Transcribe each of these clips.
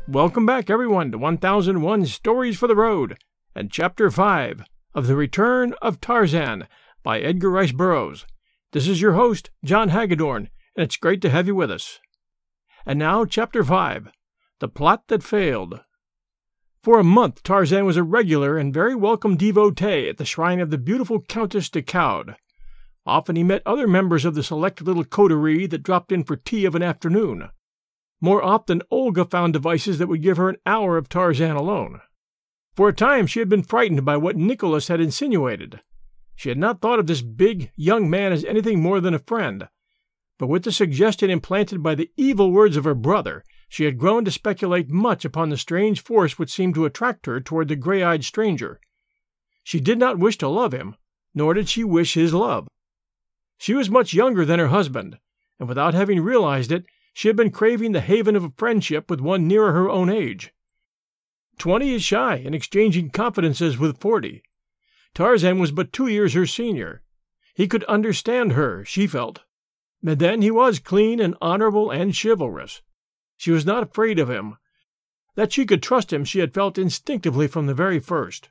Welcome back, everyone, to 1001 Stories for the Road and Chapter 5 of The Return of Tarzan by Edgar Rice Burroughs. This is your host, John Hagedorn, and it's great to have you with us. And now, Chapter 5, The Plot That Failed. For a month, Tarzan was a regular and very welcome devotee at the shrine of the beautiful Countess de Coude. Often he met other members of the select little coterie that dropped in for tea of an afternoon. More often, Olga found devices that would give her an hour of Tarzan alone. For a time, she had been frightened by what Nicholas had insinuated. She had not thought of this big, young man as anything more than a friend. But with the suggestion implanted by the evil words of her brother, she had grown to speculate much upon the strange force which seemed to attract her toward the gray-eyed stranger. She did not wish to love him, nor did she wish his love. She was much younger than her husband, and without having realized it, she had been craving the haven of a friendship with one nearer her own age. 20 is shy in exchanging confidences with 40. Tarzan was but 2 years her senior. He could understand her, she felt. But then he was clean and honorable and chivalrous. She was not afraid of him. That she could trust him she had felt instinctively from the very first.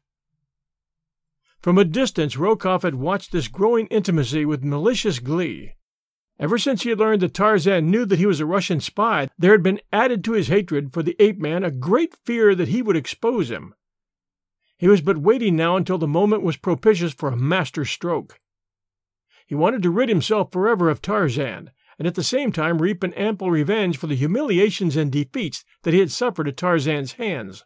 From a distance, Rokoff had watched this growing intimacy with malicious glee. Ever since he had learned that Tarzan knew that he was a Russian spy, there had been added to his hatred for the ape-man a great fear that he would expose him. He was but waiting now until the moment was propitious for a master stroke. He wanted to rid himself forever of Tarzan, and at the same time reap an ample revenge for the humiliations and defeats that he had suffered at Tarzan's hands.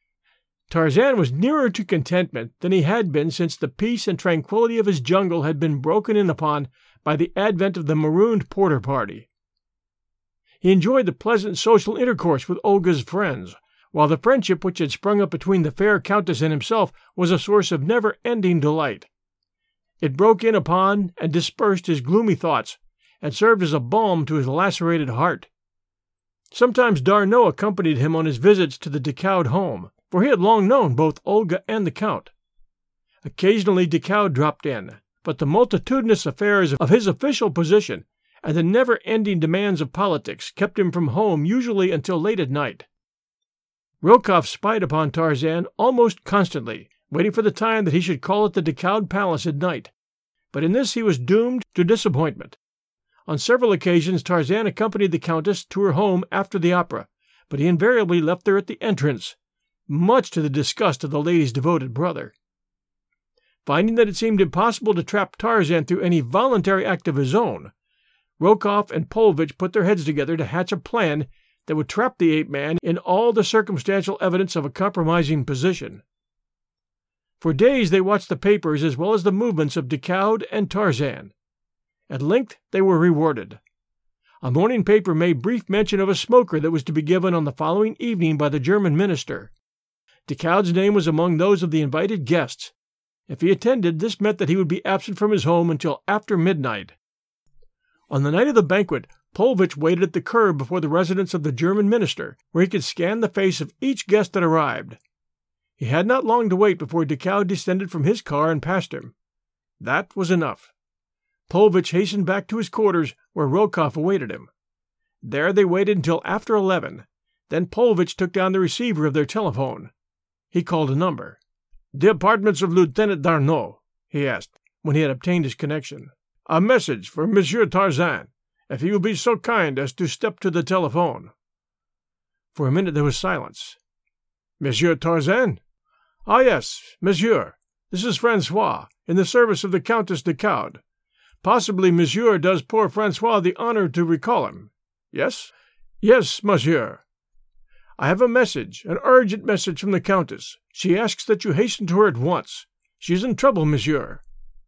Tarzan was nearer to contentment than he had been since the peace and tranquility of his jungle had been broken in upon by the advent of the marooned porter party. He enjoyed the pleasant social intercourse with Olga's friends, while the friendship which had sprung up between the fair countess and himself was a source of never-ending delight. It broke in upon and dispersed his gloomy thoughts, and served as a balm to his lacerated heart. Sometimes D'Arnot accompanied him on his visits to the de Coude home, for he had long known both Olga and the Count. Occasionally de Coude dropped in, but the multitudinous affairs of his official position and the never-ending demands of politics kept him from home usually until late at night. Rokoff spied upon Tarzan almost constantly, waiting for the time that he should call at the de Coude palace at night, but in this he was doomed to disappointment. On several occasions Tarzan accompanied the Countess to her home after the opera, but he invariably left her at the entrance, much to the disgust of the lady's devoted brother. Finding that it seemed impossible to trap Tarzan through any voluntary act of his own, Rokoff and Paulvitch put their heads together to hatch a plan that would trap the ape-man in all the circumstantial evidence of a compromising position. For days they watched the papers as well as the movements of de Coude and Tarzan. At length they were rewarded. A morning paper made brief mention of a smoker that was to be given on the following evening by the German minister. De Coude's name was among those of the invited guests. If he attended, this meant that he would be absent from his home until after midnight. On the night of the banquet, Paulvitch waited at the curb before the residence of the German minister, where he could scan the face of each guest that arrived. He had not long to wait before de Coude descended from his car and passed him. That was enough. Paulvitch hastened back to his quarters, where Rokoff awaited him. There they waited until after 11. Then Paulvitch took down the receiver of their telephone. He called a number. "The apartments of Lieutenant D'Arnot," he asked, when he had obtained his connection. "A message for Monsieur Tarzan, if he will be so kind as to step to the telephone." For a minute there was silence. "Monsieur Tarzan?" "Ah, yes, monsieur. This is Francois, in the service of the Countess de Coude. Possibly monsieur does poor Francois the honor to recall him. Yes?" "Yes, monsieur. I have a message, an urgent message from the Countess. She asks that you hasten to her at once. She is in trouble, monsieur."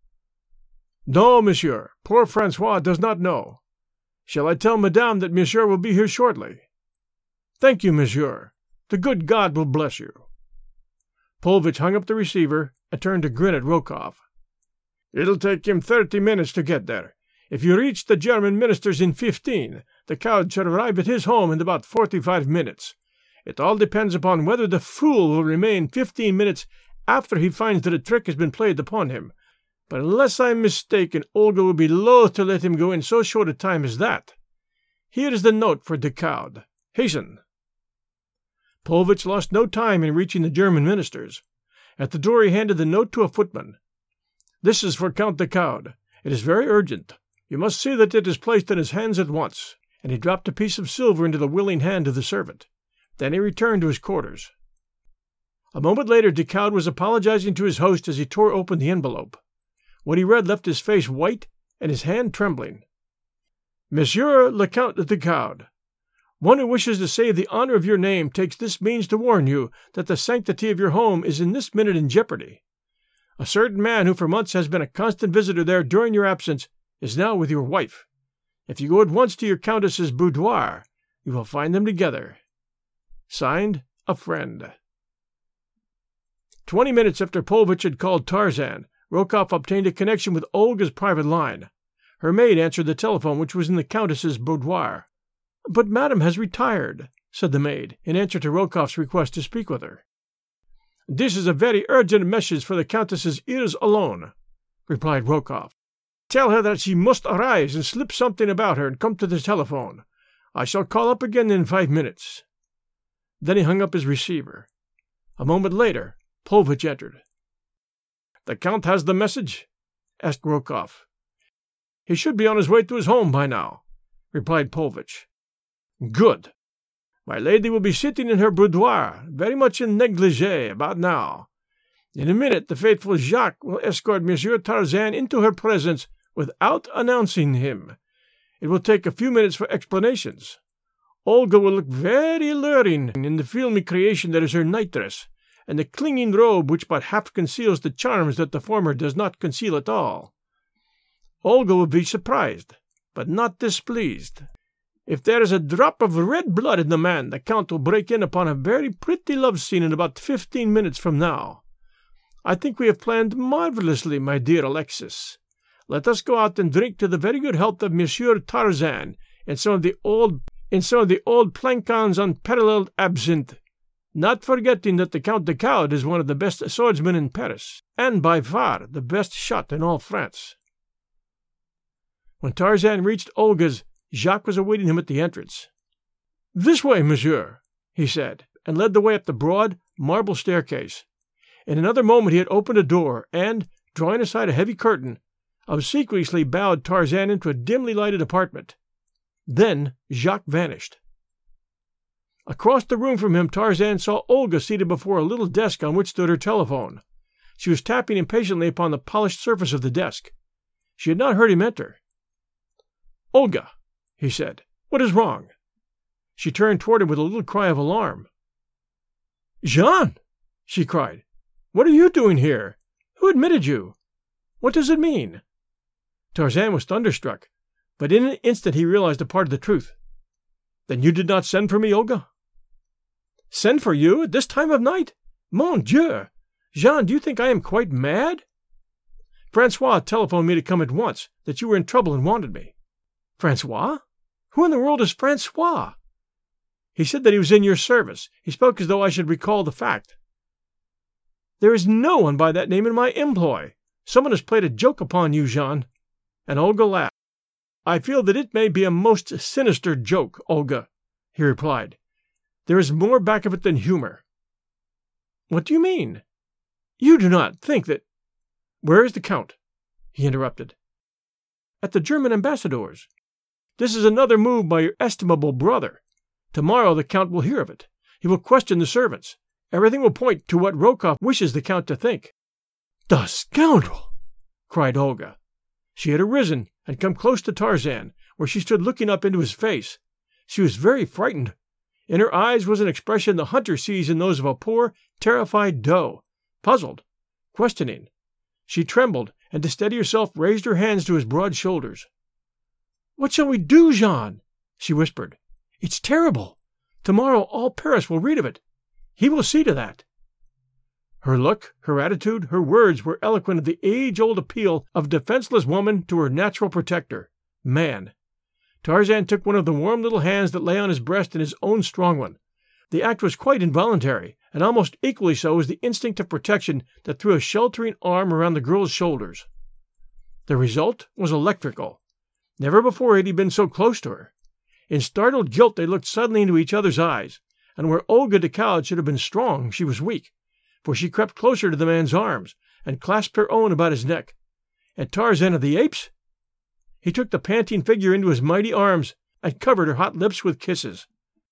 "No, monsieur. Poor Francois does not know. Shall I tell madame that monsieur will be here shortly?" "Thank you, monsieur. The good God will bless you." Paulvitch hung up the receiver and turned to grin at Rokoff. "It'll take him 30 minutes to get there. If you reach the German minister's in 15, the Count should arrive at his home in about 45 minutes. It all depends upon whether the fool will remain 15 minutes after he finds that a trick has been played upon him. But unless I am mistaken, Olga will be loath to let him go in so short a time as that. Here is the note for de Coude. Hasten." Paulvitch lost no time in reaching the German ministers. At the door he handed the note to a footman. "This is for Count de Caude. It is very urgent. You must see that it is placed in his hands at once," and he dropped a piece of silver into the willing hand of the servant. Then he returned to his quarters. A moment later de Caude was apologizing to his host as he tore open the envelope. What he read left his face white and his hand trembling. "Monsieur le Count de Caude, one who wishes to save the honor of your name takes this means to warn you that the sanctity of your home is in this minute in jeopardy. A certain man who for months has been a constant visitor there during your absence is now with your wife. If you go at once to your countess's boudoir, you will find them together. Signed, a friend." 20 minutes after Paulvitch had called Tarzan, Rokoff obtained a connection with Olga's private line. Her maid answered the telephone, which was in the countess's boudoir. "But madame has retired," said the maid, in answer to Rokoff's request to speak with her. "This is a very urgent message for the countess's ears alone," replied Rokoff. "Tell her that she must arise and slip something about her and come to the telephone. I shall call up again in 5 minutes." Then he hung up his receiver. A moment later, Paulvitch entered. "The Count has the message?" asked Rokoff. "He should be on his way to his home by now," replied Paulvitch. "Good. My lady will be sitting in her boudoir, very much in negligee, about now. In a minute the faithful Jacques will escort Monsieur Tarzan into her presence without announcing him. It will take a few minutes for explanations. Olga will look very alluring in the filmy creation that is her nightdress, and the clinging robe which but half conceals the charms that the former does not conceal at all. Olga will be surprised, but not displeased. If there is a drop of red blood in the man, the Count will break in upon a very pretty love scene in about 15 minutes from now. I think we have planned marvelously, my dear Alexis. Let us go out and drink to the very good health of Monsieur Tarzan and some of the old Plancon's unparalleled absinthe, not forgetting that the Count de Caude is one of the best swordsmen in Paris, and by far the best shot in all France." When Tarzan reached Olga's, Jacques was awaiting him at the entrance. "This way, monsieur," he said, and led the way up the broad, marble staircase. In another moment he had opened a door, and, drawing aside a heavy curtain, obsequiously bowed Tarzan into a dimly lighted apartment. Then Jacques vanished. Across the room from him Tarzan saw Olga seated before a little desk on which stood her telephone. She was tapping impatiently upon the polished surface of the desk. She had not heard him enter. "Olga," he said, "what is wrong?" She turned toward him with a little cry of alarm. "Jean!" she cried. "What are you doing here? Who admitted you? What does it mean?" Tarzan was thunderstruck, but in an instant he realized a part of the truth. "Then you did not send for me, Olga?" "Send for you at this time of night? Mon Dieu! Jean, do you think I am quite mad?" "Francois telephoned me to come at once, that you were in trouble and wanted me." "Francois? Who in the world is Francois?" "He said that he was in your service. He spoke as though I should recall the fact." "There is no one by that name in my employ. Someone has played a joke upon you, Jean." And Olga laughed. "I feel that it may be a most sinister joke, Olga," he replied. "There is more back of it than humor." "What do you mean? You do not think that—" "Where is the Count?" he interrupted. "At the German ambassador's. This is another move by your estimable brother. Tomorrow the Count will hear of it. He will question the servants. Everything will point to what Rokoff wishes the Count to think." "The scoundrel!" cried Olga. She had arisen and come close to Tarzan, where she stood looking up into his face. She was very frightened. In her eyes was an expression the hunter sees in those of a poor, terrified doe, puzzled, questioning. She trembled, and to steady herself raised her hands to his broad shoulders. "What shall we do, Jean?" she whispered. "It's terrible. Tomorrow all Paris will read of it. He will see to that." Her look, her attitude, her words were eloquent of the age-old appeal of defenseless woman to her natural protector, man. Tarzan took one of the warm little hands that lay on his breast in his own strong one. The act was quite involuntary, and almost equally so was the instinct of protection that threw a sheltering arm around the girl's shoulders. The result was electrical. Never before had he been so close to her. In startled guilt they looked suddenly into each other's eyes, and where Olga the cow should have been strong, she was weak, for she crept closer to the man's arms and clasped her own about his neck. And Tarzan of the Apes? He took the panting figure into his mighty arms and covered her hot lips with kisses.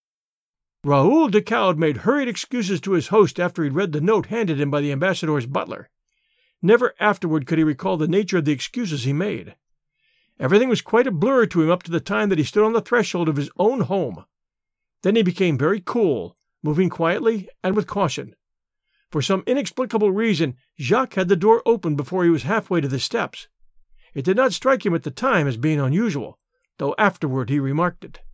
Raoul de Calde made hurried excuses to his host after he'd read the note handed him by the ambassador's butler. Never afterward could he recall the nature of the excuses he made. Everything was quite a blur to him up to the time that he stood on the threshold of his own home. Then he became very cool, moving quietly and with caution. For some inexplicable reason, Jacques had the door open before he was halfway to the steps. It did not strike him at the time as being unusual, though afterward he remarked it.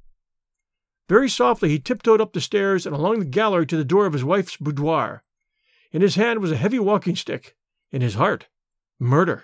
Very softly he tiptoed up the stairs and along the gallery to the door of his wife's boudoir. In his hand was a heavy walking stick. In his heart, murder.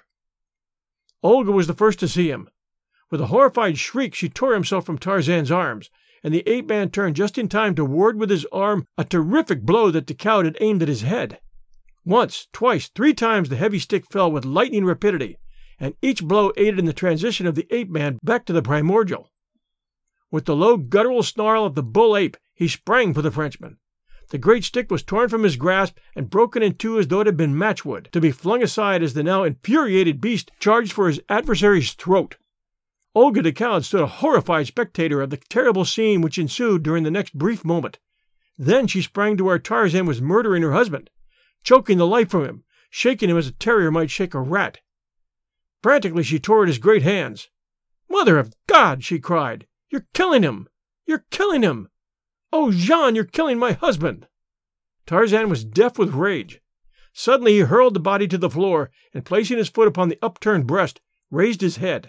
Olga was the first to see him. With a horrified shriek, she tore himself from Tarzan's arms, and the ape-man turned just in time to ward with his arm a terrific blow that the cow had aimed at his head. Once, twice, 3 times the heavy stick fell with lightning rapidity, and each blow aided in the transition of the ape-man back to the primordial. With the low guttural snarl of the bull ape, he sprang for the Frenchman. The great stick was torn from his grasp and broken in two as though it had been matchwood, to be flung aside as the now infuriated beast charged for his adversary's throat. Olga de Calde stood a horrified spectator of the terrible scene which ensued during the next brief moment. Then she sprang to where Tarzan was murdering her husband, choking the life from him, shaking him as a terrier might shake a rat. Frantically she tore at his great hands. "Mother of God!" she cried. "You're killing him! You're killing him! Oh, Jean, you're killing my husband!" Tarzan was deaf with rage. Suddenly he hurled the body to the floor, and placing his foot upon the upturned breast, raised his head.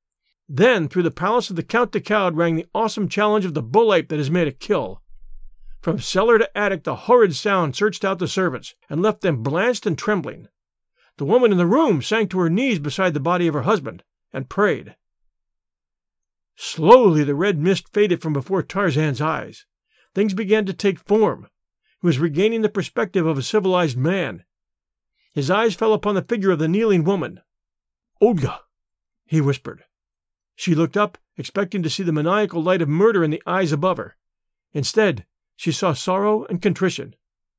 Then through the palace of the Count de Calde rang the awesome challenge of the bull ape that has made a kill. From cellar to attic the horrid sound searched out the servants, and left them blanched and trembling. The woman in the room sank to her knees beside the body of her husband, and prayed. Slowly the red mist faded from before Tarzan's eyes. Things began to take form. He was regaining the perspective of a civilized man. His eyes fell upon the figure of the kneeling woman. "Olga," he whispered. She looked up, expecting to see the maniacal light of murder in the eyes above her. Instead, she saw sorrow and contrition.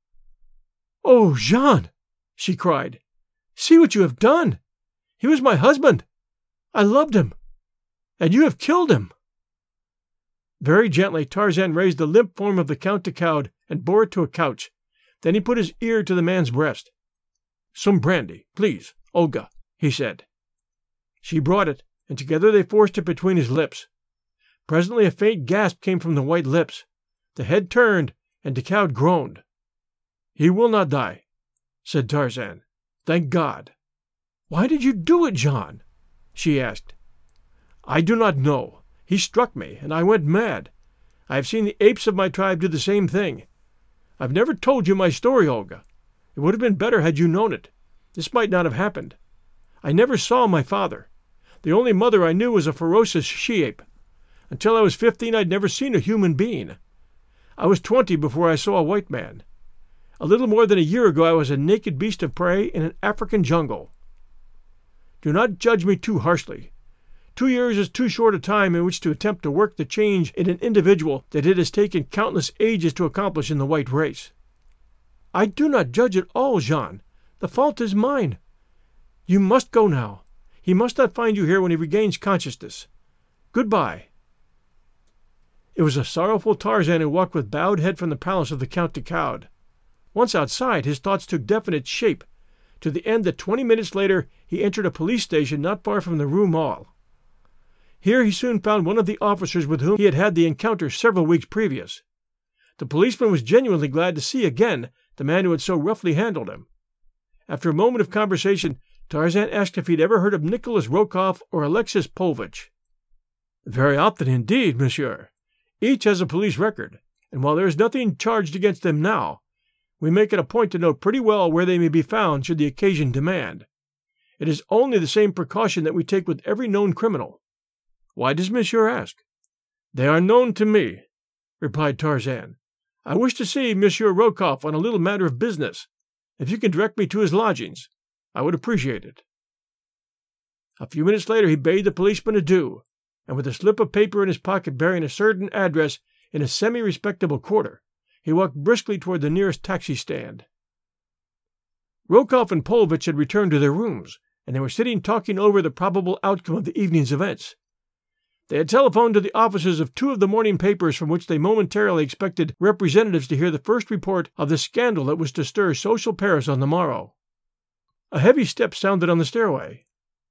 "Oh, Jean," she cried, "see what you have done! He was my husband. I loved him. And you have killed him." Very gently Tarzan raised the limp form of the Count de Calde and bore it to a couch. Then he put his ear to the man's breast. "Some brandy, please, Olga," he said. She brought it, and together they forced it between his lips. Presently a faint gasp came from the white lips. The head turned, and de Calde groaned. "He will not die," said Tarzan. "Thank God." "Why did you do it, Jean?" she asked. "I do not know. He struck me, and I went mad. I have seen the apes of my tribe do the same thing. I've never told you my story, Olga. It would have been better had you known it. This might not have happened. I never saw my father. The only mother I knew was a ferocious she-ape. Until I was 15, I'd never seen a human being. I was 20 before I saw a white man. A little more than a year ago I was a naked beast of prey in an African jungle. Do not judge me too harshly. 2 years is too short a time in which to attempt to work the change in an individual that it has taken countless ages to accomplish in the white race. I do not judge at all, Jean. The fault is mine. You must go now. He must not find you here when he regains consciousness. Goodbye." It was a sorrowful Tarzan who walked with bowed head from the palace of the Count de Calde. Once outside, his thoughts took definite shape, to the end that 20 minutes later he entered a police station not far from the Rue Maule. Here he soon found one of the officers with whom he had had the encounter several weeks previous. The policeman was genuinely glad to see again the man who had so roughly handled him. After a moment of conversation, Tarzan asked if he had ever heard of Nicholas Rokoff or Alexis Povich. "Very often indeed, monsieur. Each has a police record, and while there is nothing charged against them now, we make it a point to know pretty well where they may be found should the occasion demand. It is only the same precaution that we take with every known criminal. Why does monsieur ask?" "They are known to me," replied Tarzan. "I wish to see Monsieur Rokoff on a little matter of business. If you can direct me to his lodgings, I would appreciate it." A few minutes later he bade the policeman adieu, and with a slip of paper in his pocket bearing a certain address in a semi-respectable quarter, he walked briskly toward the nearest taxi stand. Rokoff and Polvich had returned to their rooms, and they were sitting talking over the probable outcome of the evening's events. They had telephoned to the offices of 2 of the morning papers from which they momentarily expected representatives to hear the first report of the scandal that was to stir social Paris on the morrow. A heavy step sounded on the stairway.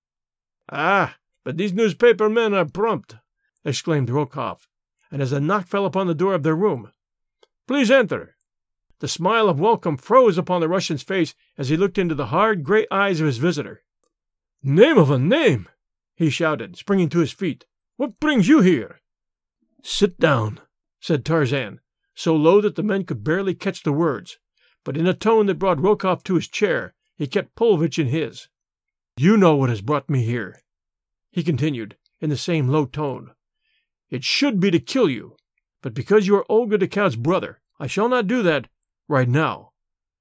"Ah, but these newspaper men are prompt," exclaimed Rokoff, and as a knock fell upon the door of their room, "Please enter." The smile of welcome froze upon the Russian's face as he looked into the hard, gray eyes of his visitor. "Name of a name!" he shouted, springing to his feet. "What brings you here?" "Sit down," said Tarzan, so low that the men could barely catch the words, but in a tone that brought Rokoff to his chair. He kept Polvich in his. "You know what has brought me here," he continued, in the same low tone. "It should be to kill you, but because you are Olga de Count's brother, I shall not do that right now.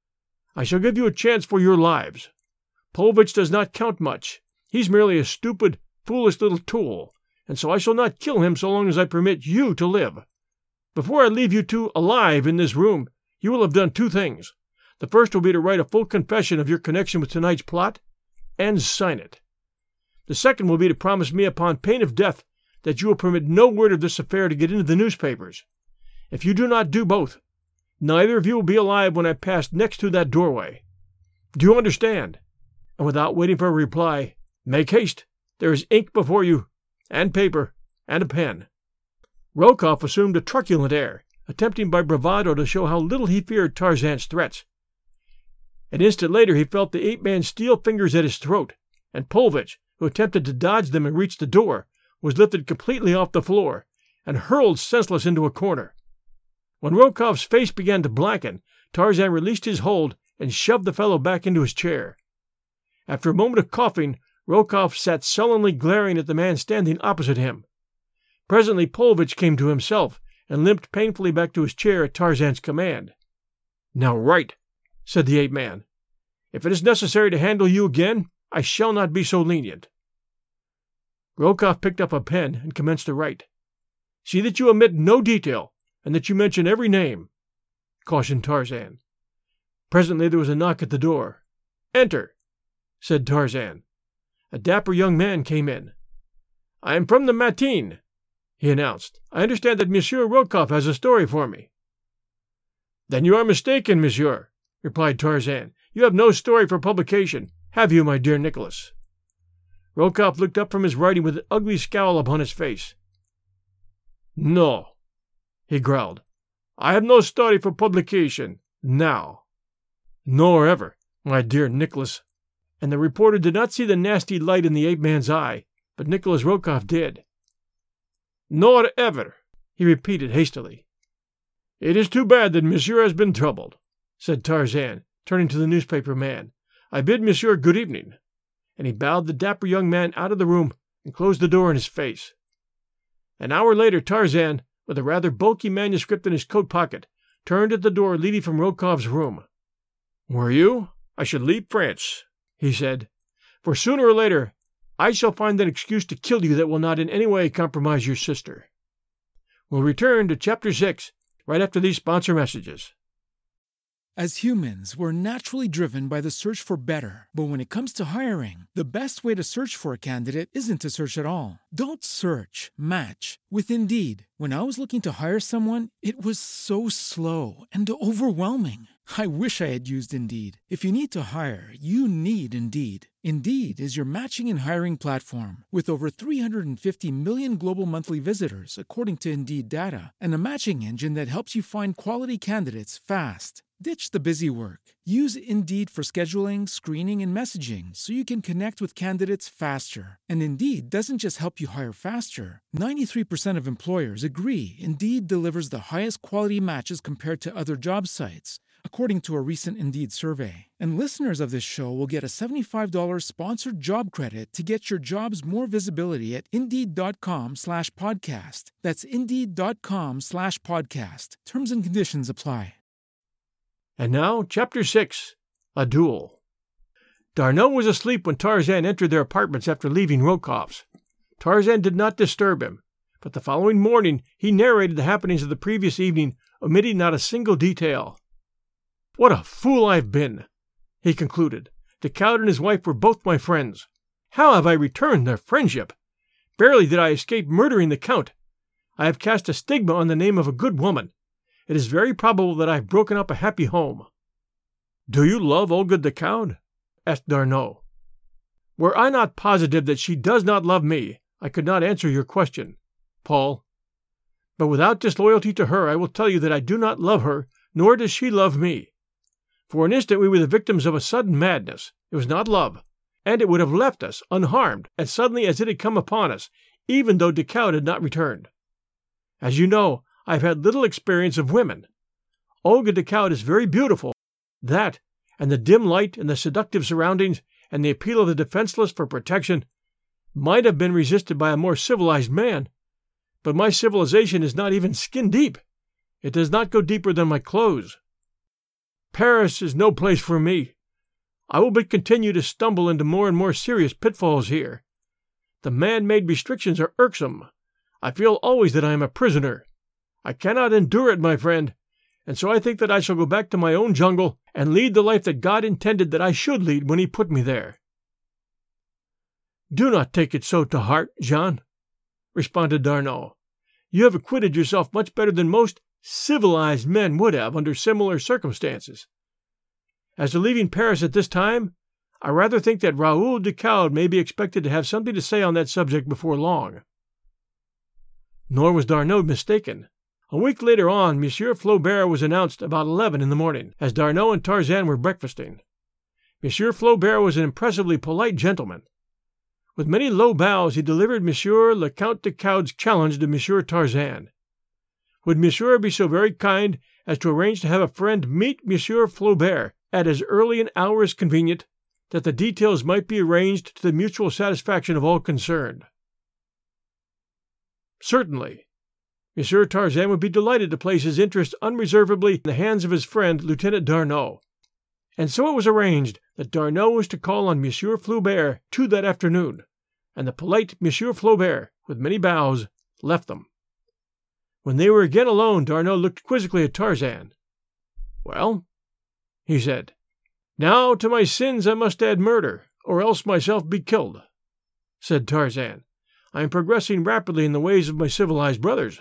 I shall give you a chance for your lives. Polvich does not count much. He's merely a stupid, foolish little tool, and so I shall not kill him so long as I permit you to live. Before I leave you 2 alive in this room, you will have done 2 things. The first will be to write a full confession of your connection with tonight's plot, and sign it. The second will be to promise me upon pain of death that you will permit no word of this affair to get into the newspapers. If you do not do both, neither of you will be alive when I pass next to that doorway. Do you understand?" And without waiting for a reply, "Make haste. There is ink before you, and paper, and a pen." Rokoff assumed a truculent air, attempting by bravado to show how little he feared Tarzan's threats. An instant later he felt the ape-man's steel fingers at his throat, and Polvich, who attempted to dodge them and reach the door, was lifted completely off the floor and hurled senseless into a corner. When Rokoff's face began to blacken, Tarzan released his hold and shoved the fellow back into his chair. After a moment of coughing, Rokoff sat sullenly glaring at the man standing opposite him. Presently Polvich came to himself and limped painfully back to his chair at Tarzan's command. "Now write," said the ape-man. "If it is necessary to handle you again, I shall not be so lenient." Rokoff picked up a pen and commenced to write. "See that you omit no detail, and that you mention every name," cautioned Tarzan. Presently there was a knock at the door. "Enter," said Tarzan. A dapper young man came in. "I am from the Matin," he announced. "I understand that Monsieur Rokoff has a story for me." "Then you are mistaken, monsieur," replied Tarzan. "You have no story for publication, have you, my dear Nicholas?" Rokoff looked up from his writing with an ugly scowl upon his face. "No," he growled. "I have no story for publication, now." "Nor ever, my dear Nicholas." And the reporter did not see the nasty light in the ape-man's eye, but Nicholas Rokoff did. "Nor ever," he repeated hastily. "It is too bad that monsieur has been troubled," said Tarzan, turning to the newspaper man. "I bid monsieur good evening." And he bowed the dapper young man out of the room and closed the door in his face. An hour later Tarzan, with a rather bulky manuscript in his coat pocket, turned at the door leading from Rokoff's room. "Were you? I should leave France," he said, "for sooner or later I shall find an excuse to kill you that will not in any way compromise your sister." We'll return to Chapter 6 right after these sponsor messages. As humans, we're naturally driven by the search for better. But when it comes to hiring, the best way to search for a candidate isn't to search at all. Don't search, match with Indeed. When I was looking to hire someone, it was so slow and overwhelming. I wish I had used Indeed. If you need to hire, you need Indeed. Indeed is your matching and hiring platform with over 350 million global monthly visitors, according to Indeed data, and a matching engine that helps you find quality candidates fast. Ditch the busy work. Use Indeed for scheduling, screening, and messaging so you can connect with candidates faster. And Indeed doesn't just help you hire faster. 93% of employers agree Indeed delivers the highest quality matches compared to other job sites, according to a recent Indeed survey. And listeners of this show will get a $75 sponsored job credit to get your jobs more visibility at Indeed.com/podcast. That's Indeed.com/podcast. Terms and conditions apply. And now, Chapter 6, A Duel. D'Arnot was asleep when Tarzan entered their apartments after leaving Rokoff's. Tarzan did not disturb him, but the following morning he narrated the happenings of the previous evening omitting not a single detail. "What a fool I've been!" he concluded. "The Count and his wife were both my friends. How have I returned their friendship? Barely did I escape murdering the Count. I have cast a stigma on the name of a good woman. It is very probable that I have broken up a happy home." "Do you love Olga de Coude?" asked D'Arnot. "Were I not positive that she does not love me, I could not answer your question, Paul. But without disloyalty to her, I will tell you that I do not love her, nor does she love me. For an instant we were the victims of a sudden madness. It was not love, and it would have left us unharmed as suddenly as it had come upon us, even though de Coude had not returned. As you know, I have had little experience of women. Olga de Coude is very beautiful. That, and the dim light and the seductive surroundings, and the appeal of the defenseless for protection, might have been resisted by a more civilized man. But my civilization is not even skin deep. It does not go deeper than my clothes. Paris is no place for me. I will but continue to stumble into more and more serious pitfalls here. The man-made restrictions are irksome. I feel always that I am a prisoner. I cannot endure it, my friend, and so I think that I shall go back to my own jungle and lead the life that God intended that I should lead when he put me there." "Do not take it so to heart, Jean," responded D'Arnot. "You have acquitted yourself much better than most civilized men would have under similar circumstances. As to leaving Paris at this time, I rather think that Raoul de Coude may be expected to have something to say on that subject before long." Nor was D'Arnot mistaken. A week later on, Monsieur Flaubert was announced about 11 in the morning, as D'Arnot and Tarzan were breakfasting. Monsieur Flaubert was an impressively polite gentleman. With many low bows, he delivered Monsieur le Count de Coude's challenge to Monsieur Tarzan. Would Monsieur be so very kind as to arrange to have a friend meet Monsieur Flaubert at as early an hour as convenient, that the details might be arranged to the mutual satisfaction of all concerned? Certainly. Monsieur Tarzan would be delighted to place his interest unreservedly in the hands of his friend, Lieutenant D'Arnot. And so it was arranged that D'Arnot was to call on Monsieur Flaubert too that afternoon, and the polite Monsieur Flaubert, with many bows, left them. When they were again alone, D'Arnot looked quizzically at Tarzan. "Well," he said, "now to my sins I must add murder, or else myself be killed," said Tarzan. "I am progressing rapidly in the ways of my civilized brothers."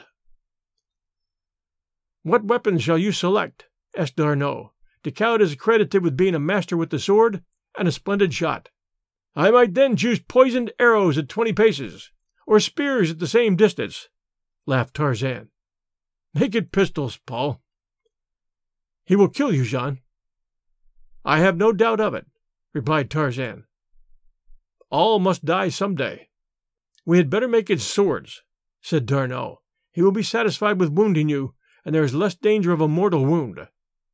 "What weapons shall you select?" asked D'Arnot. "De Coude is accredited with being a master with the sword, and a splendid shot." "I might then choose poisoned arrows at 20 paces, or spears at the same distance," laughed Tarzan. "Make it pistols, Paul." "He will kill you, Jean." "I have no doubt of it," replied Tarzan. "All must die some day." "We had better make it swords," said D'Arnot. "He will be satisfied with wounding you, and there is less danger of a mortal wound."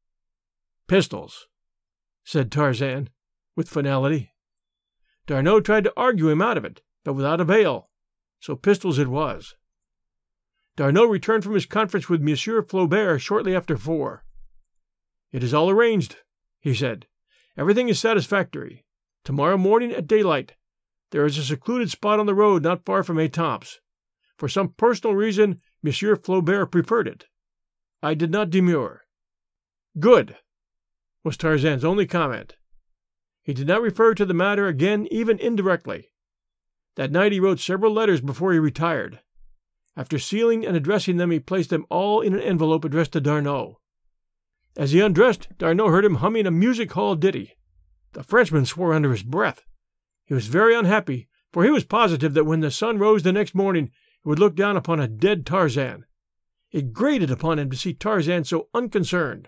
"Pistols," said Tarzan, with finality. D'Arnot tried to argue him out of it, but without avail, so pistols it was. D'Arnot returned from his conference with Monsieur Flaubert shortly after 4. "It is all arranged," he said. "Everything is satisfactory. Tomorrow morning at daylight, there is a secluded spot on the road not far from Étampes. For some personal reason, Monsieur Flaubert preferred it. I did not demur." "Good," was Tarzan's only comment. He did not refer to the matter again, even indirectly. That night he wrote several letters before he retired. After sealing and addressing them, he placed them all in an envelope addressed to D'Arnot. As he undressed, D'Arnot heard him humming a music-hall ditty. The Frenchman swore under his breath. He was very unhappy, for he was positive that when the sun rose the next morning, he would look down upon a dead Tarzan. It grated upon him to see Tarzan so unconcerned.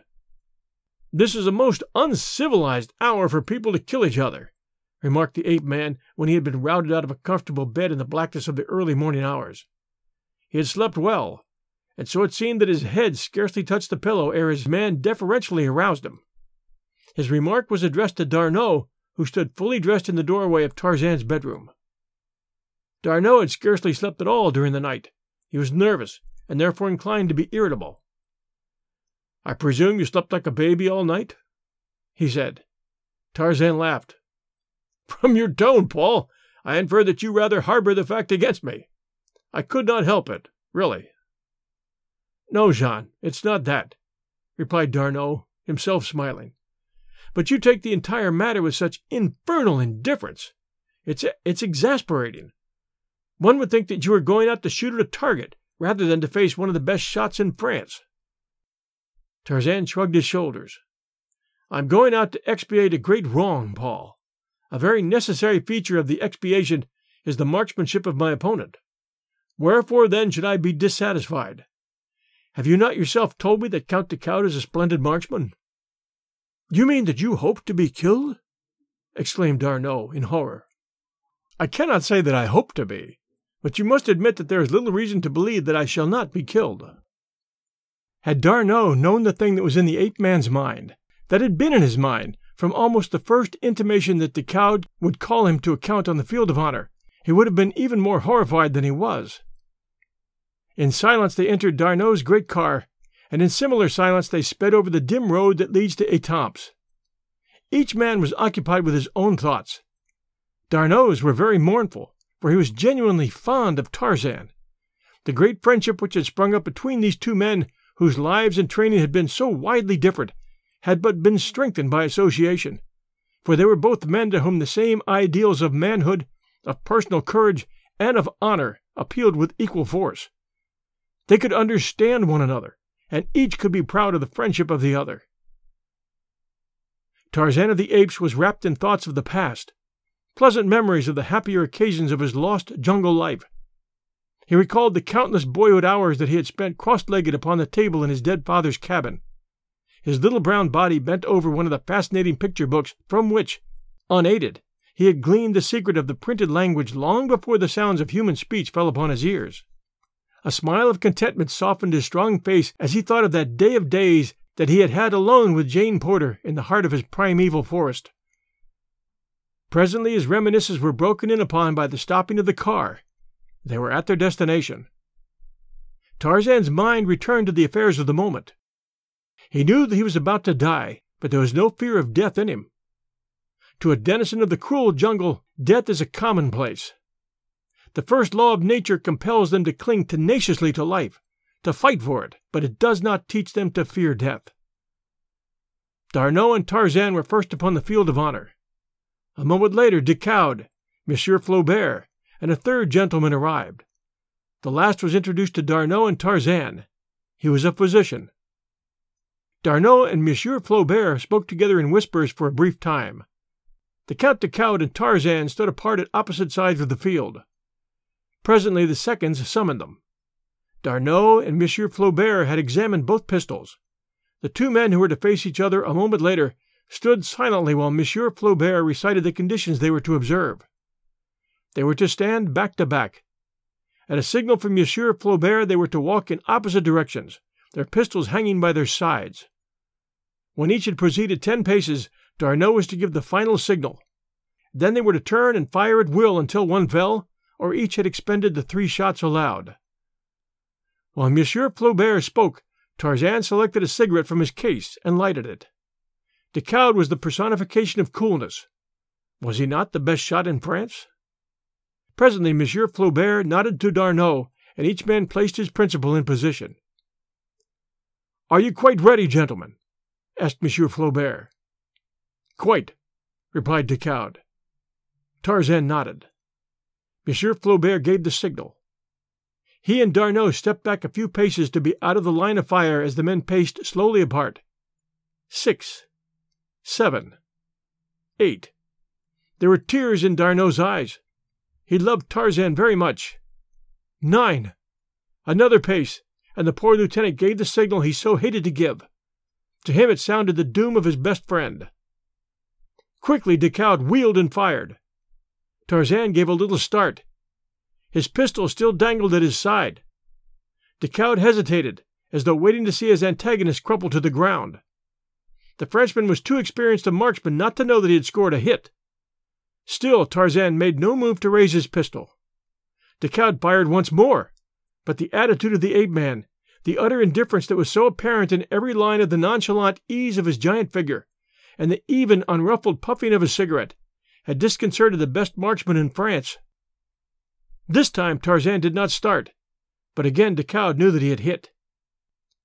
"This is a most uncivilized hour for people to kill each other," remarked the ape-man when he had been routed out of a comfortable bed in the blackness of the early morning hours. He had slept well, and so it seemed that his head scarcely touched the pillow ere his man deferentially aroused him. His remark was addressed to D'Arnot, who stood fully dressed in the doorway of Tarzan's bedroom. D'Arnot had scarcely slept at all during the night. He was nervous, and therefore inclined to be irritable. "I presume you slept like a baby all night?" he said. Tarzan laughed. "From your tone, Paul, I infer that you rather harbor the fact against me. I could not help it, really." No, Jean, it's not that," replied D'Arnot, himself smiling. "But you take the entire matter with such infernal indifference. It's exasperating. One would think that you were going out to shoot at a target rather than to face one of the best shots in France." Tarzan shrugged his shoulders. "I'm going out to expiate a great wrong, Paul. A very necessary feature of the expiation is the marksmanship of my opponent. Wherefore then should I be dissatisfied? Have you not yourself told me that Count de Coude is a splendid marksman?" "You mean that you hope to be killed?" exclaimed D'Arnot in horror. "I cannot say that I hope to be, but you must admit that there is little reason to believe that I shall not be killed." Had D'Arnot known the thing that was in the ape-man's mind, that had been in his mind from almost the first intimation that de Coude would call him to account on the field of honor, he would have been even more horrified than he was. In silence they entered D'Arnot's great car, and in similar silence they sped over the dim road that leads to Étampes. Each man was occupied with his own thoughts. D'Arnot's were very mournful, for he was genuinely fond of Tarzan. The great friendship which had sprung up between these two men, whose lives and training had been so widely different, had but been strengthened by association, for they were both men to whom the same ideals of manhood, of personal courage, and of honor appealed with equal force. They could understand one another, and each could be proud of the friendship of the other. Tarzan of the Apes was wrapped in thoughts of the past, pleasant memories of the happier occasions of his lost jungle life. He recalled the countless boyhood hours that he had spent cross-legged upon the table in his dead father's cabin, his little brown body bent over one of the fascinating picture books from which, unaided, he had gleaned the secret of the printed language long before the sounds of human speech fell upon his ears. A smile of contentment softened his strong face as he thought of that day of days that he had had alone with Jane Porter in the heart of his primeval forest. Presently his reminiscences were broken in upon by the stopping of the car. They were at their destination. Tarzan's mind returned to the affairs of the moment. He knew that he was about to die, but there was no fear of death in him. To a denizen of the cruel jungle, death is a commonplace. The first law of nature compels them to cling tenaciously to life, to fight for it, but it does not teach them to fear death. D'Arnot and Tarzan were first upon the field of honor. A moment later, de Coude, Monsieur Flaubert, and a third gentleman arrived. The last was introduced to D'Arnot and Tarzan. He was a physician. D'Arnot and Monsieur Flaubert spoke together in whispers for a brief time. The Count de Coude and Tarzan stood apart at opposite sides of the field. Presently the seconds summoned them. D'Arnot and Monsieur Flaubert had examined both pistols. The two men who were to face each other a moment later stood silently while Monsieur Flaubert recited the conditions they were to observe. They were to stand back to back. At a signal from Monsieur Flaubert they were to walk in opposite directions, their pistols hanging by their sides. When each had proceeded 10 paces, D'Arnot was to give the final signal. Then they were to turn and fire at will until one fell, or each had expended the 3 shots allowed. While Monsieur Flaubert spoke, Tarzan selected a cigarette from his case and lighted it. De Coude was the personification of coolness. Was he not the best shot in France? Presently Monsieur Flaubert nodded to D'Arnot, and each man placed his principal in position. "Are you quite ready, gentlemen?" asked Monsieur Flaubert. "Quite," replied de Coude. Tarzan nodded. Monsieur Flaubert gave the signal. He and D'Arnot stepped back a few paces to be out of the line of fire as the men paced slowly apart. 6, 7, 8. There were tears in D'Arnot's eyes. He loved Tarzan very much. 9. Another pace, and the poor lieutenant gave the signal he so hated to give. To him it sounded the doom of his best friend. Quickly de Coude wheeled and fired. Tarzan gave a little start. His pistol still dangled at his side. De Coude hesitated, as though waiting to see his antagonist crumple to the ground. The Frenchman was too experienced a marksman not to know that he had scored a hit. Still Tarzan made no move to raise his pistol. De Coude fired once more, but the attitude of the ape-man, the utter indifference that was so apparent in every line of the nonchalant ease of his giant figure, and the even, unruffled puffing of his cigarette, had disconcerted the best marksman in France. This time Tarzan did not start, but again de Coude knew that he had hit.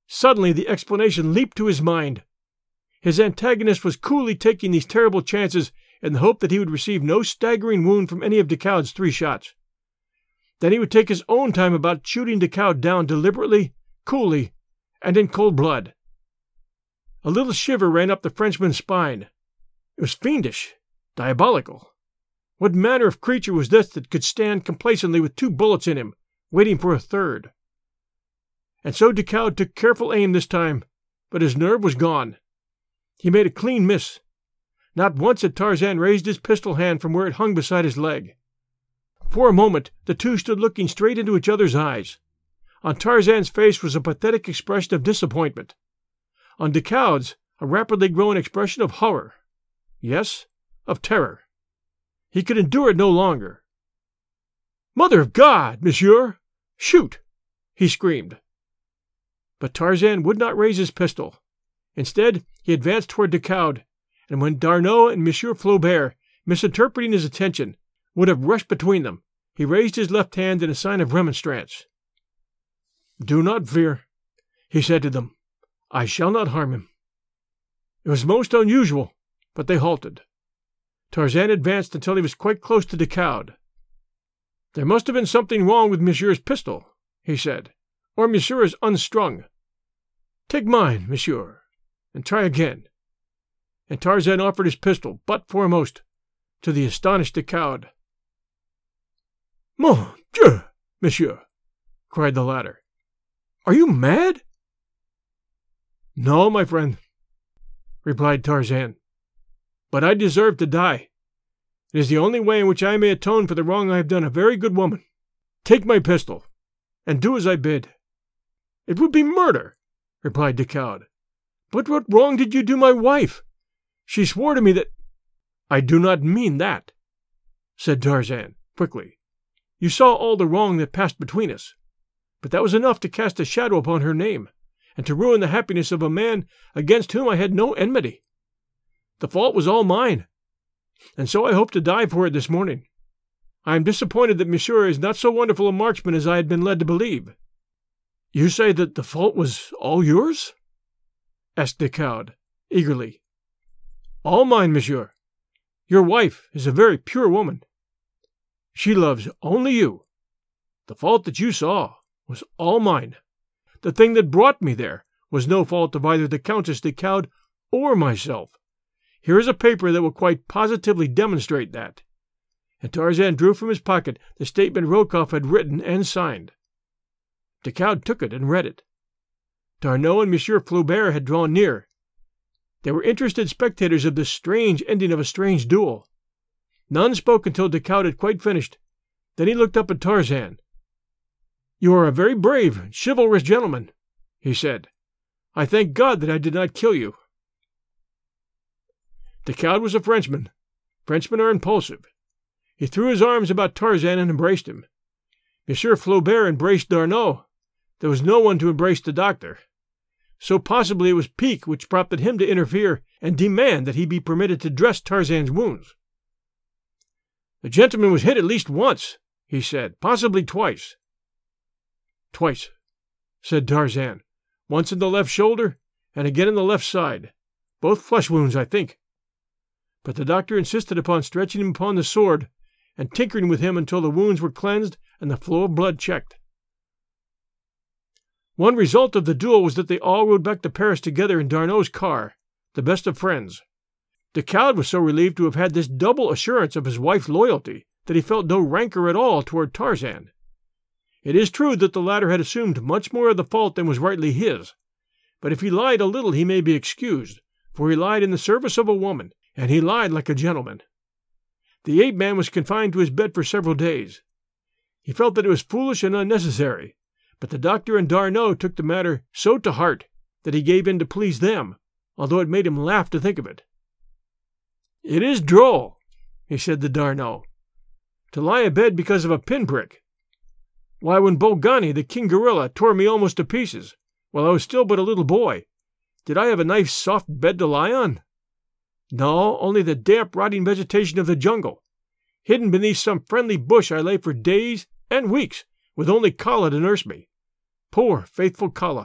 Suddenly the explanation leaped to his mind. His antagonist was coolly taking these terrible chances in the hope that he would receive no staggering wound from any of Decaud's 3 shots. Then he would take his own time about shooting Decaud down deliberately, coolly, and in cold blood. A little shiver ran up the Frenchman's spine. It was fiendish, diabolical. What manner of creature was this that could stand complacently with 2 bullets in him, waiting for a third? And so Decaud took careful aim this time, but his nerve was gone. He made a clean miss. Not once had Tarzan raised his pistol hand from where it hung beside his leg. For a moment the two stood looking straight into each other's eyes. On Tarzan's face was a pathetic expression of disappointment. On Decaud's, a rapidly growing expression of horror. Yes, of terror. He could endure it no longer. "Mother of God, monsieur! Shoot!" he screamed. But Tarzan would not raise his pistol. Instead, he advanced toward Decaud, and when D'Arnot and Monsieur Flaubert, misinterpreting his attention, would have rushed between them, he raised his left hand in a sign of remonstrance. "Do not fear," he said to them. "I shall not harm him." It was most unusual, but they halted. Tarzan advanced until he was quite close to Decaud. "There must have been something wrong with monsieur's pistol," he said, "or monsieur is unstrung. Take mine, monsieur, and try again." And Tarzan offered his pistol, butt foremost, to the astonished Decaud. "Mon Dieu, monsieur!" cried the latter. "Are you mad?" "No, my friend," replied Tarzan. "But I deserve to die. It is the only way in which I may atone for the wrong I have done a very good woman. Take my pistol, and do as I bid." "It would be murder," replied Decaud. "But what wrong did you do my wife? She swore to me that—" "I do not mean that," said Tarzan, quickly. "You saw all the wrong that passed between us, but that was enough to cast a shadow upon her name, and to ruin the happiness of a man against whom I had no enmity. The fault was all mine, and so I hope to die for it this morning. I am disappointed that monsieur is not so wonderful a marksman as I had been led to believe." "You say that the fault was all yours?" asked Decaud, eagerly. "All mine, monsieur. Your wife is a very pure woman. She loves only you. The fault that you saw was all mine. The thing that brought me there was no fault of either the Countess Decaud or myself. Here is a paper that will quite positively demonstrate that." And Tarzan drew from his pocket the statement Rokoff had written and signed. Decaud took it and read it. D'Arnot and Monsieur Flaubert had drawn near. They were interested spectators of this strange ending of a strange duel. None spoke until Decaud had quite finished. Then he looked up at Tarzan. "You are a very brave, chivalrous gentleman," he said. "I thank God that I did not kill you." Decaud was a Frenchman. Frenchmen are impulsive. He threw his arms about Tarzan and embraced him. Monsieur Flaubert embraced D'Arnot. There was no one to embrace the doctor. So possibly it was pique which prompted him to interfere and demand that he be permitted to dress Tarzan's wounds. "The gentleman was hit at least once," he said, "possibly twice." "Twice," said Tarzan. "Once in the left shoulder, and again in the left side. Both flesh wounds, I think." But the doctor insisted upon stretching him upon the sword, and tinkering with him until the wounds were cleansed and the flow of blood checked. One result of the duel was that they all rode back to Paris together in D'Arnot's car, the best of friends. Decaud was so relieved to have had this double assurance of his wife's loyalty that he felt no rancor at all toward Tarzan. It is true that the latter had assumed much more of the fault than was rightly his, but if he lied a little he may be excused, for he lied in the service of a woman, and he lied like a gentleman. The ape-man was confined to his bed for several days. He felt that it was foolish and unnecessary, but the doctor and D'Arnot took the matter so to heart that he gave in to please them, although it made him laugh to think of it. "It is droll," he said to D'Arnot, "to lie abed because of a pinprick. Why, when Bolgani, the king gorilla, tore me almost to pieces, while I was still but a little boy, did I have a nice soft bed to lie on? No, only the damp, rotting vegetation of the jungle. Hidden beneath some friendly bush I lay for days and weeks, with only Kala to nurse me. Poor, faithful Kala,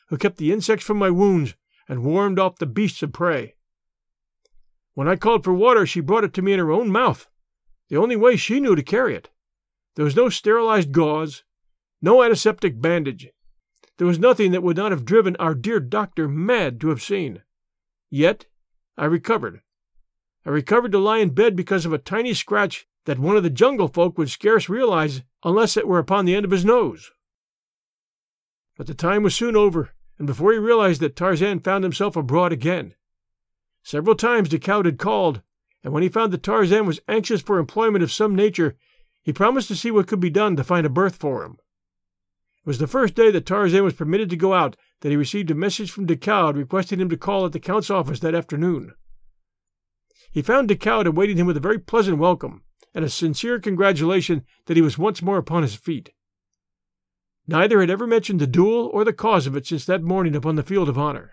who kept the insects from my wounds and warmed off the beasts of prey. When I called for water, she brought it to me in her own mouth, the only way she knew to carry it. There was no sterilized gauze, no antiseptic bandage. There was nothing that would not have driven our dear doctor mad to have seen. Yet I recovered. I recovered to lie in bed because of a tiny scratch that one of the jungle folk would scarce realize unless it were upon the end of his nose. But the time was soon over, and before he realized it, Tarzan found himself abroad again. Several times Dechaude had called, and when he found that Tarzan was anxious for employment of some nature, he promised to see what could be done to find a berth for him. It was the first day that Tarzan was permitted to go out that he received a message from Dechaude requesting him to call at the Count's office that afternoon. He found Dechaude awaiting him with a very pleasant welcome, and a sincere congratulation that he was once more upon his feet. Neither had ever mentioned the duel or the cause of it since that morning upon the field of honor.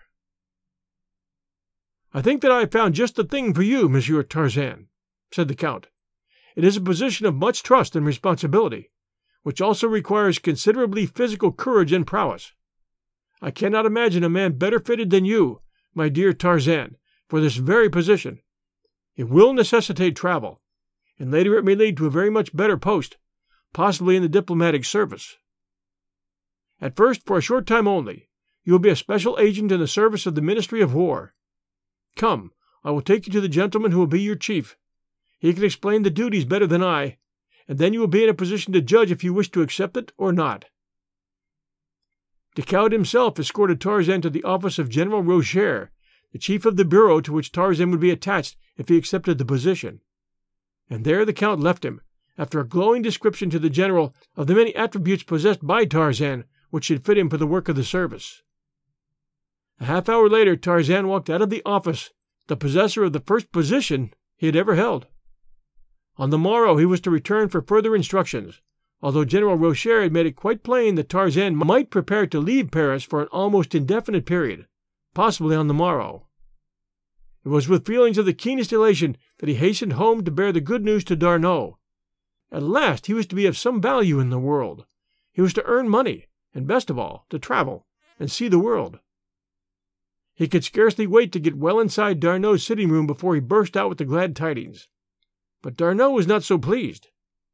"I think that I have found just the thing for you, Monsieur Tarzan," said the Count. "It is a position of much trust and responsibility, which also requires considerably physical courage and prowess. I cannot imagine a man better fitted than you, my dear Tarzan, for this very position. It will necessitate travel, and later it may lead to a very much better post, possibly in the diplomatic service. At first, for a short time only, you will be a special agent in the service of the Ministry of War. Come, I will take you to the gentleman who will be your chief. He can explain the duties better than I, and then you will be in a position to judge if you wish to accept it or not." Dechaude himself escorted Tarzan to the office of General Rocher, the chief of the bureau to which Tarzan would be attached if he accepted the position. And there the Count left him, after a glowing description to the general of the many attributes possessed by Tarzan which should fit him for the work of the service. A half hour later Tarzan walked out of the office, the possessor of the first position he had ever held. On the morrow he was to return for further instructions, although General Rocher had made it quite plain that Tarzan might prepare to leave Paris for an almost indefinite period, possibly on the morrow. It was with feelings of the keenest elation that he hastened home to bear the good news to D'Arnot. At last he was to be of some value in the world. He was to earn money, and best of all, to travel and see the world. He could scarcely wait to get well inside D'Arnot's sitting room before he burst out with the glad tidings. But D'Arnot was not so pleased.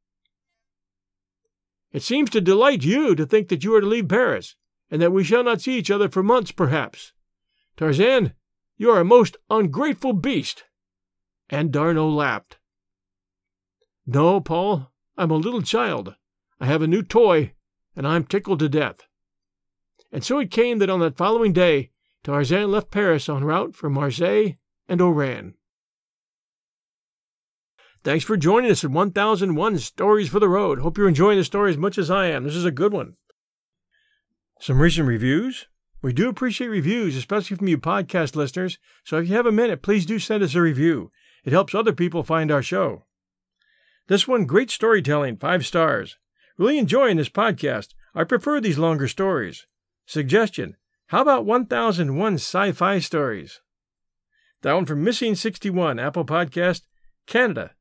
"It seems to delight you to think that you are to leave Paris, and that we shall not see each other for months, perhaps. Tarzan, you are a most ungrateful beast." And D'Arnot laughed. "No, Paul, I'm a little child. I have a new toy, and I'm tickled to death." And so it came that on that following day Tarzan left Paris en route for Marseille and Oran. Thanks for joining us at 1001 Stories for the Road. Hope you're enjoying the story as much as I am. This is a good one. Some recent reviews. We do appreciate reviews, especially from you podcast listeners, so if you have a minute, please do send us a review. It helps other people find our show. This one, great storytelling, 5 stars. Really enjoying this podcast. I prefer these longer stories. Suggestion, how about 1001 sci-fi stories? That one from Missing 61, Apple Podcast, Canada.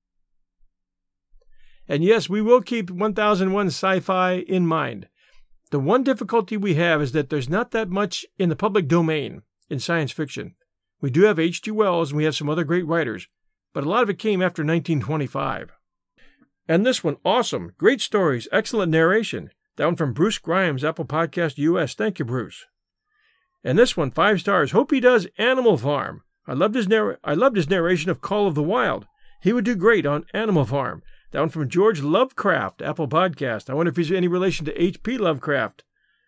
And yes, we will keep 1001 sci-fi in mind. The one difficulty we have is that there's not that much in the public domain in science fiction. We do have H.G. Wells and we have some other great writers, but a lot of it came after 1925. And this one, awesome. Great stories, excellent narration. That one from Bruce Grimes, Apple Podcast US. Thank you, Bruce. And this one, 5 stars. Hope he does Animal Farm. I loved his narration of Call of the Wild. He would do great on Animal Farm. That one from George Lovecraft, Apple Podcast. I wonder if he's any relation to H.P. Lovecraft.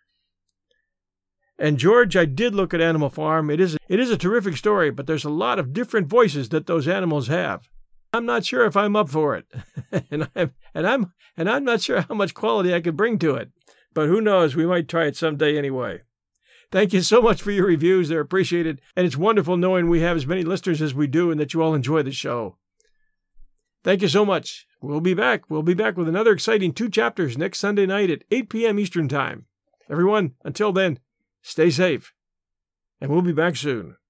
And George, I did look at Animal Farm. It is a terrific story, but there's a lot of different voices that those animals have. I'm not sure if I'm up for it, and I'm not sure how much quality I could bring to it. But who knows? We might try it someday anyway. Thank you so much for your reviews. They're appreciated, and it's wonderful knowing we have as many listeners as we do, and that you all enjoy the show. Thank you so much. We'll be back. We'll be back with another exciting 2 chapters next Sunday night at 8 p.m. Eastern Time. Everyone, until then, stay safe, and we'll be back soon.